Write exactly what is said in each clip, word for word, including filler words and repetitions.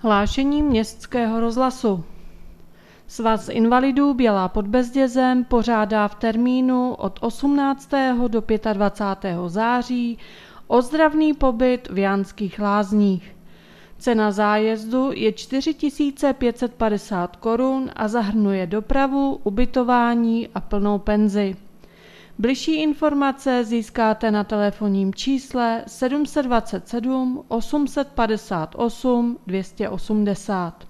Hlášení Městského rozhlasu. Svaz invalidů Bělá pod Bezdězem pořádá v termínu od osmnáctého do dvacátého pátého září ozdravný pobyt v Jánských Lázních. Cena zájezdu je čtyři tisíce pět set padesát korun a zahrnuje dopravu, ubytování a plnou penzi. Bližší informace získáte na telefonním čísle sedm set dvacet sedm osm set padesát osm dvě stě osmdesát.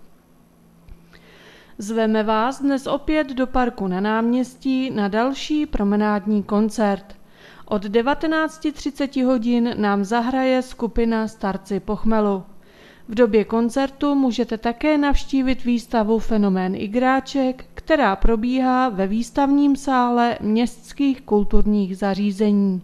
Zveme vás dnes opět do parku na náměstí na další promenádní koncert. Od devatenáct třicet hodin nám zahraje skupina Starci po chmelu. V době koncertu můžete také navštívit výstavu Fenomén igráček, která probíhá ve výstavním sále městských kulturních zařízení.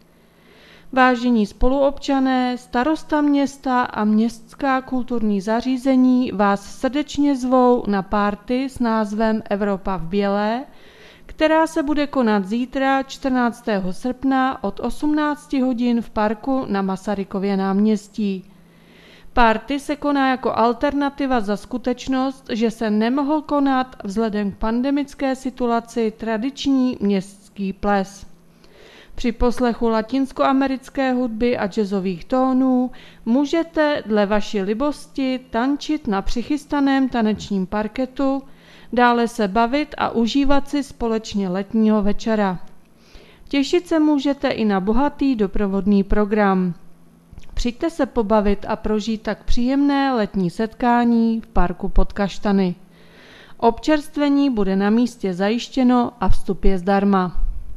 Vážení spoluobčané, starosta města a městská kulturní zařízení vás srdečně zvou na párty s názvem Evropa v bělé, která se bude konat zítra čtrnáctého srpna od osmnácti hodin v parku na Masarykově náměstí. Párty se koná jako alternativa za skutečnost, že se nemohl konat vzhledem k pandemické situaci tradiční městský ples. Při poslechu latinskoamerické hudby a jazzových tónů můžete dle vaší libosti tančit na přichystaném tanečním parketu, dále se bavit a užívat si společně letního večera. Těšit se můžete i na bohatý doprovodný program. Přijďte se pobavit a prožít tak příjemné letní setkání v parku pod kaštany. Občerstvení bude na místě zajištěno a vstup je zdarma.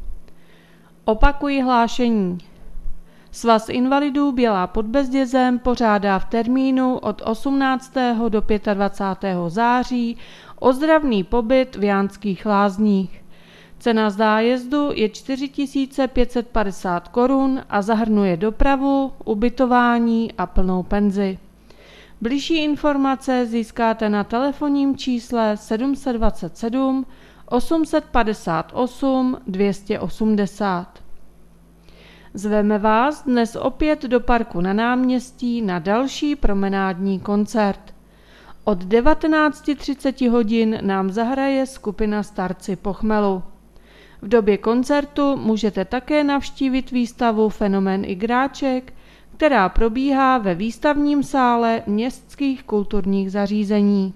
Opakuji hlášení. Svaz invalidů Bělá pod Bezdězem pořádá v termínu od osmnáctého do dvacátého pátého září ozdravný pobyt v Jánských Lázních. Cena zájezdu je čtyři tisíce pět set padesát korun a zahrnuje dopravu, ubytování a plnou penzi. Bližší informace získáte na telefonním čísle sedm set dvacet sedm osm set padesát osm dvě stě osmdesát. Zveme vás dnes opět do parku na náměstí na další promenádní koncert. Od devatenáct třicet hodin nám zahraje skupina Starci po chmelu. V době koncertu můžete také navštívit výstavu Fenomén igráček, která probíhá ve výstavním sále městských kulturních zařízení.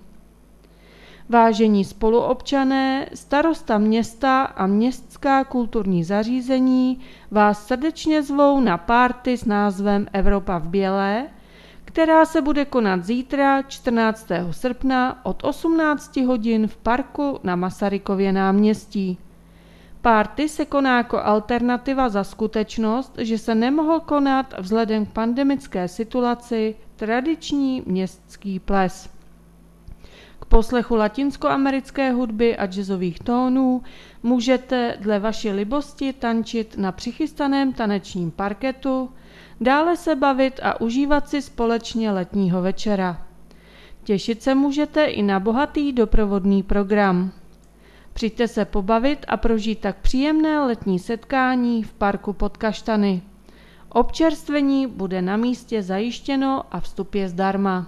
Vážení spoluobčané, starosta města a městská kulturní zařízení vás srdečně zvou na párty s názvem Evropa v bělé, která se bude konat zítra čtrnáctého srpna od osmnácti hodin v parku na Masarykově náměstí. Párty se koná jako alternativa za skutečnost, že se nemohl konat vzhledem k pandemické situaci tradiční městský ples. K poslechu latinskoamerické hudby a jazzových tónů můžete dle vaší libosti tančit na přichystaném tanečním parketu, dále se bavit a užívat si společně letního večera. Těšit se můžete i na bohatý doprovodný program. Přijďte se pobavit a prožít tak příjemné letní setkání v parku pod kaštany. Občerstvení bude na místě zajištěno a vstup je zdarma.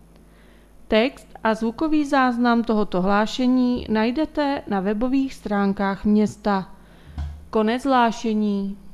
Text a zvukový záznam tohoto hlášení najdete na webových stránkách města. Konec hlášení.